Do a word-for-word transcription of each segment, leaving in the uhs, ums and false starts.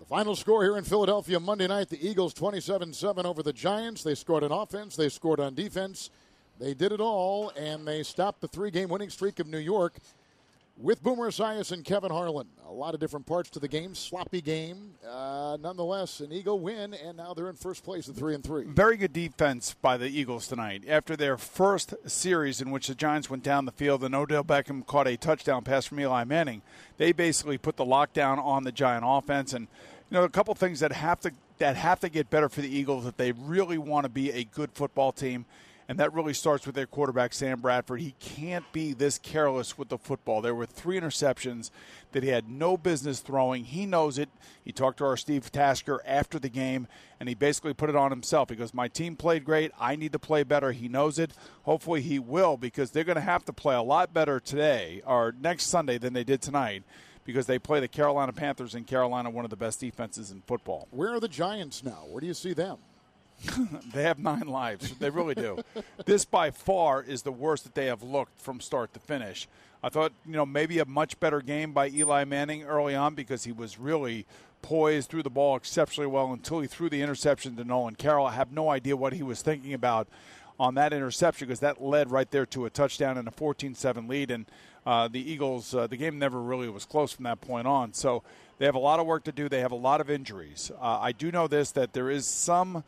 The final score here in Philadelphia Monday night, the Eagles twenty-seven seven over the Giants. They scored on offense. They scored on defense. They did it all, and they stopped the three-game winning streak of New York with Boomer Esiason and Kevin Harlan. A lot of different parts to the game. Sloppy game. Uh, nonetheless, an Eagle win, and now they're in first place at three and three. Very good defense by the Eagles tonight. After their first series in which the Giants went down the field and Odell Beckham caught a touchdown pass from Eli Manning, they basically put the lockdown on the Giant offense. And, you know, a couple things that have to that have to get better for the Eagles if they really want to be a good football team. And that really starts with their quarterback, Sam Bradford. He can't be this careless with the football. There were three interceptions that he had no business throwing. He knows it. He talked to our Steve Tasker after the game, and he basically put it on himself. He goes, my team played great. I need to play better. He knows it. Hopefully he will, because they're going to have to play a lot better today or next Sunday than they did tonight, because they play the Carolina Panthers, and Carolina, one of the best defenses in football. Where are the Giants now? Where do you see them? They have nine lives. They really do. This, by far, is the worst that they have looked from start to finish. I thought, you know, maybe a much better game by Eli Manning early on because he was really poised, threw the ball exceptionally well until he threw the interception to Nolan Carroll. I have no idea what he was thinking about on that interception because that led right there to a touchdown and a fourteen seven lead. And uh, the Eagles, uh, the game never really was close from that point on. So they have a lot of work to do. They have a lot of injuries. Uh, I do know this, that there is some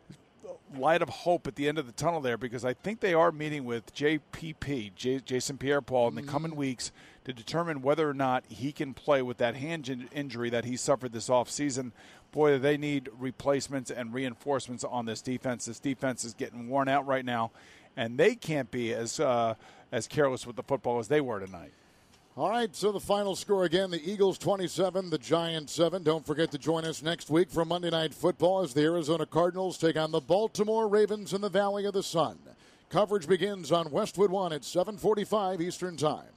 light of hope at the end of the tunnel there because I think they are meeting with J P P, J- Jason Pierre-Paul, in the coming weeks to determine whether or not he can play with that hand in- injury that he suffered this offseason. Boy, they need replacements and reinforcements on this defense. This defense is getting worn out right now, and they can't be as uh, as careless with the football as they were tonight. All right, so the final score again, the Eagles twenty-seven, the Giants seven. Don't forget to join us next week for Monday Night Football as the Arizona Cardinals take on the Baltimore Ravens in the Valley of the Sun. Coverage begins on Westwood One at seven forty-five Eastern Time.